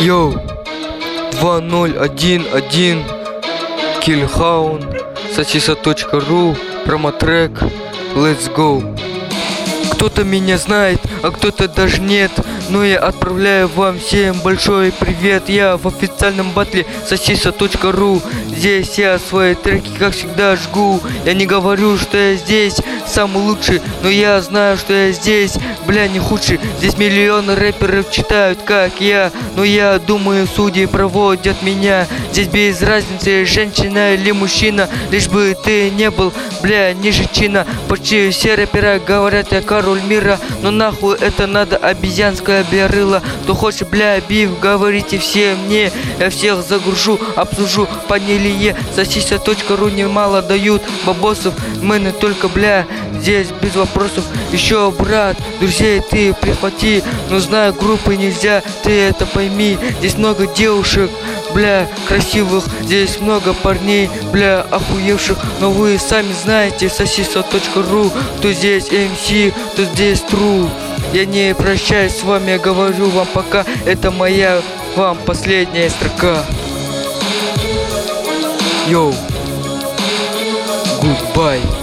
Йоу, 2011 Killhound, Сосиса.ру, промотрек, let's go. Кто-то меня знает, а кто-то даже нет, но я отправляю вам всем большой привет. Я в официальном батле Сосиса.ру. Здесь я свои треки, как всегда, жгу. Я не говорю, что я здесь самый лучший, но я знаю, что я здесь, бля, не худший. Здесь миллионы рэперов читают, как я, но я думаю, судьи проводят меня. Здесь без разницы, женщина или мужчина, лишь бы ты не был, бля, ниже чина. Почти все рэперы говорят, я король мира, но нахуй это надо, обезьянское берыло. Кто хочет, бля, биф, говорите все мне, я всех загружу, обслужу, поняли. Сосиса.ру немало дают бабосов, мы только, бля, здесь без вопросов. Еще, брат, друзей ты прихвати, но знаю, группы нельзя, ты это пойми. Здесь много девушек, бля, красивых, здесь много парней, бля, охуевших, но вы сами знаете, Сосиса.ру, кто здесь MC, кто здесь true. Я не прощаюсь с вами, я говорю вам пока, это моя вам последняя строка. Йоу, goodbye.